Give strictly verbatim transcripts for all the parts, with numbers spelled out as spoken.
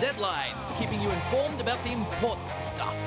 Z-Lines, keeping you informed about the important stuff.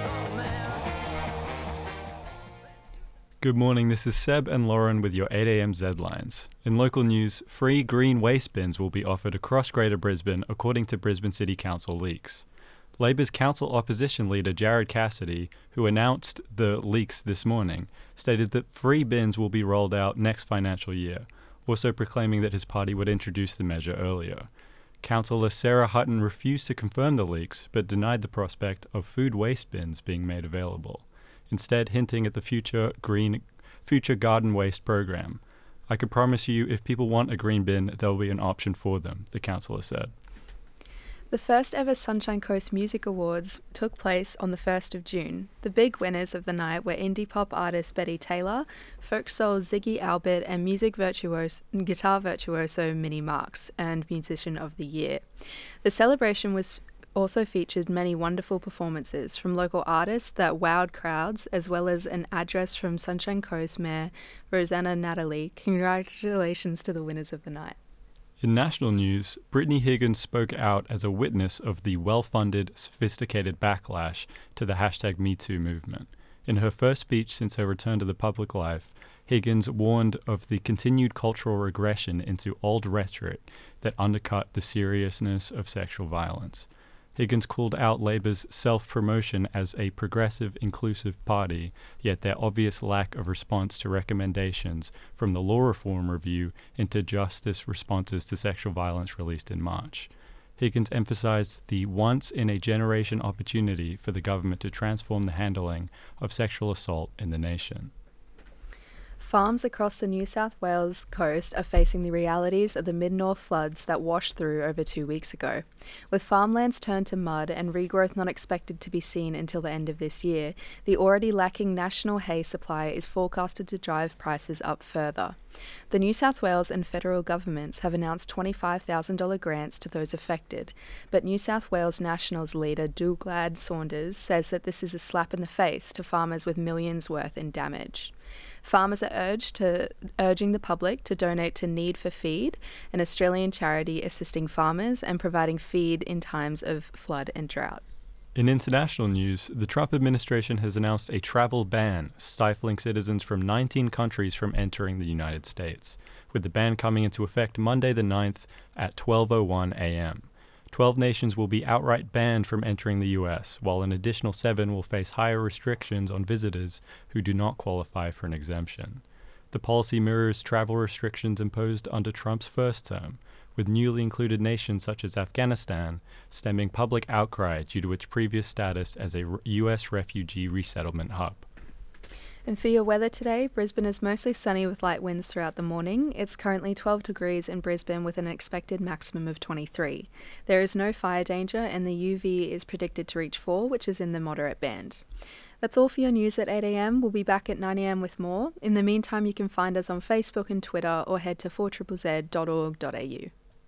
Good morning, this is Seb and Lauren with your eight a.m. Z-Lines. In local news, free green waste bins will be offered across Greater Brisbane according to Brisbane City Council leaks. Labor's council opposition leader Jared Cassidy, who announced the leaks this morning, stated that free bins will be rolled out next financial year, also proclaiming that his party would introduce the measure earlier. Councillor Sarah Hutton refused to confirm the leaks, but denied the prospect of food waste bins being made available, instead hinting at the future green, future garden waste program. I can promise you, if people want a green bin, there will be an option for them, the councillor said. The first ever Sunshine Coast Music Awards took place on the first of June. The big winners of the night were indie pop artist Betty Taylor, folk soul Ziggy Albert, and music virtuoso, guitar virtuoso Minnie Marks, earned Musician of the Year. The celebration was also featured many wonderful performances from local artists that wowed crowds, as well as an address from Sunshine Coast Mayor Rosanna Natalie. Congratulations to the winners of the night. In national news, Brittany Higgins spoke out as a witness of the well-funded, sophisticated backlash to the hashtag MeToo movement. In her first speech since her return to the public life, Higgins warned of the continued cultural regression into old rhetoric that undercut the seriousness of sexual violence. Higgins called out Labor's self-promotion as a progressive, inclusive party, yet their obvious lack of response to recommendations from the Law Reform Review into Justice responses to sexual violence released in March. Higgins emphasized the once-in-a-generation opportunity for the government to transform the handling of sexual assault in the nation. Farms across the New South Wales coast are facing the realities of the mid-north floods that washed through over two weeks ago. With farmlands turned to mud and regrowth not expected to be seen until the end of this year, the already lacking national hay supply is forecasted to drive prices up further. The New South Wales and federal governments have announced twenty-five thousand dollars grants to those affected, but New South Wales Nationals leader Douglad Saunders says that this is a slap in the face to farmers with millions worth in damage. Farmers are urged to urging the public to donate to Need for Feed, an Australian charity assisting farmers and providing feed in times of flood and drought. In international news, the Trump administration has announced a travel ban, stifling citizens from nineteen countries from entering the United States, with the ban coming into effect Monday the ninth at twelve oh one a.m. Twelve nations will be outright banned from entering the U S, while an additional seven will face higher restrictions on visitors who do not qualify for an exemption. The policy mirrors travel restrictions imposed under Trump's first term, with newly included nations such as Afghanistan stemming public outcry due to its previous status as a U S refugee resettlement hub. And for your weather today, Brisbane is mostly sunny with light winds throughout the morning. It's currently twelve degrees in Brisbane with an expected maximum of twenty-three. There is no fire danger and the U V is predicted to reach four, which is in the moderate band. That's all for your news at eight a.m. We'll be back at nine a.m. with more. In the meantime, you can find us on Facebook and Twitter or head to four Z Z Z dot org dot a u.